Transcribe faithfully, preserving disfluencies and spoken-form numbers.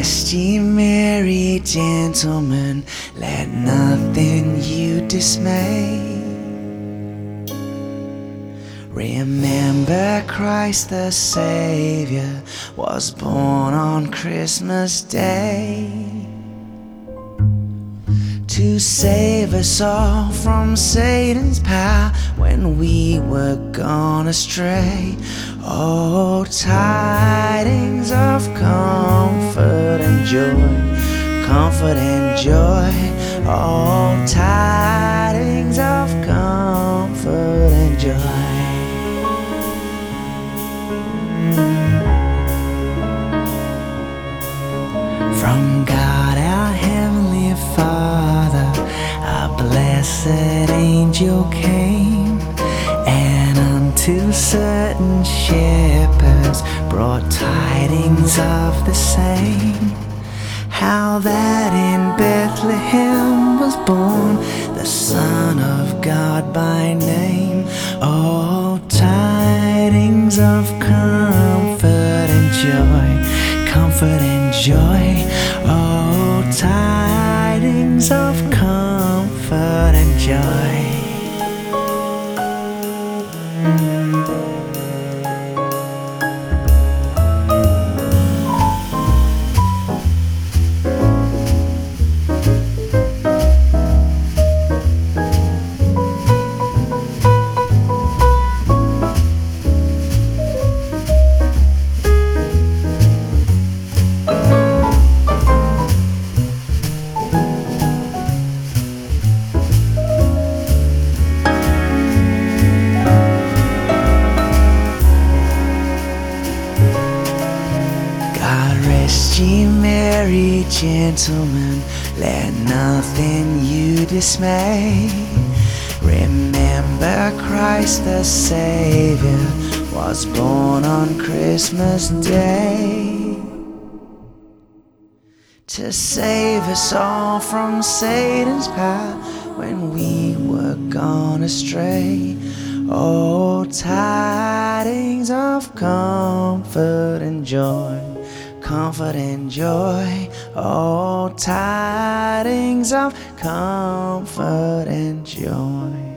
rest ye merry gentlemen, let nothing you dismay. Remember Christ the Savior was born on Christmas Day, to save us all from Satan's power when we were gone astray. Oh, tidings of comfort and joy, comfort and joy. Oh, tidings of comfort and joy. From God our Heavenly Father, a blessed angel came, and unto certain shepherds brought tidings of the same, how that in Bethlehem was born the Son of God by name. Oh, tidings of comfort and joy, comfort and joy. Oh, tidings of comfort and joy. Rest ye merry gentlemen, let nothing you dismay. Remember Christ the Savior was born on Christmas Day, to save us all from Satan's power when we were gone astray. Oh, tidings of comfort and joy, comfort and joy. Oh, tidings of comfort and joy.